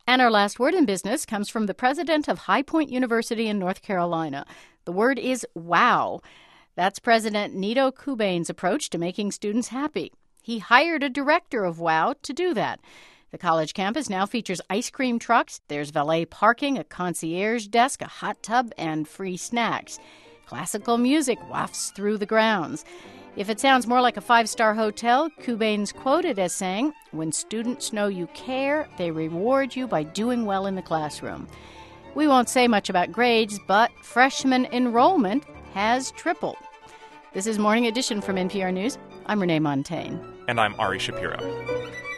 And our last word in business comes from the president of High Point University in North Carolina. The word is wow. That's President Nito Kubane's approach to making students happy. He hired a director of WOW to do that. The college campus now features ice cream trucks. There's valet parking, a concierge desk, a hot tub, and free snacks. Classical music wafts through the grounds. If it sounds more like a five-star hotel, Kubane's quoted as saying, "When students know you care, they reward you by doing well in the classroom." We won't say much about grades, but freshman enrollment has tripled. This is Morning Edition from NPR News. I'm Renee Montaigne. And I'm Ari Shapiro.